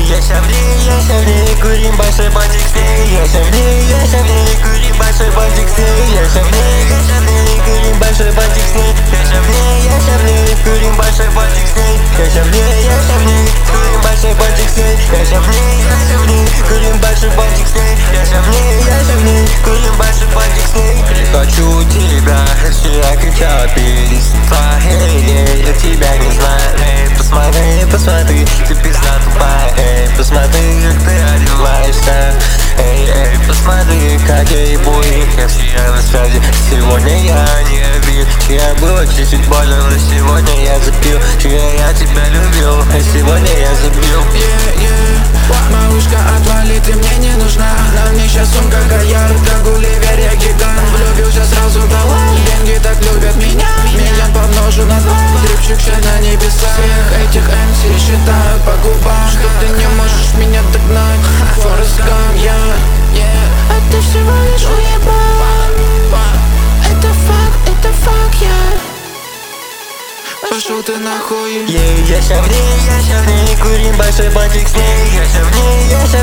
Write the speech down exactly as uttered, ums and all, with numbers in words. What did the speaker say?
Я ща в ней, я ща в ней, курим большой бантик с ней. Я ща в ней, я ща в ней, курим большой бантик с ней. Я ща в ней, я ща в ней, курим большой бантик с ней. Я ща в ней, я ща в ней, курим большой бантик с ней. Я ща в ней, я ща в ней, курим большой бантик с ней. Я ща в ней, я ща в ней, курим большой бантик с ней. Я ща в ней, я ща в ней, курим большой бантик с ней. Не хочу тебя, вчера кричал переступа. Эй, я тебя не знаю. Эй, посмотри, посмотри, ты пизда тупая. Эй, посмотри, как ты одеваешься. Эй, эй, посмотри, как я ебу их. Я всегда на связи. Сегодня я не обид. Вчера было чуть-чуть больно, но сегодня я запил. Вчера я тебя любил, а сегодня я забил. Yeah, yeah. Малышка, отвали, ты мне не нужна. На мне сейчас сумка Гояр, как Гулливер, я гигант. Влюбился сразу давай. Деньги так любят меня. Миллион помножу на два. Дрипчик все на небесах. Всех этих эм си считаю по губам. Что ты не можешь меня догнать. Форест Гамп, я, yeah. А ты всего лишь уебан. Это факт, это факт, я. Пошел ты нахуй. Yeah, я ща в ней, я ща в ней, курим большой бантик с ней. Я ща в ней, я ща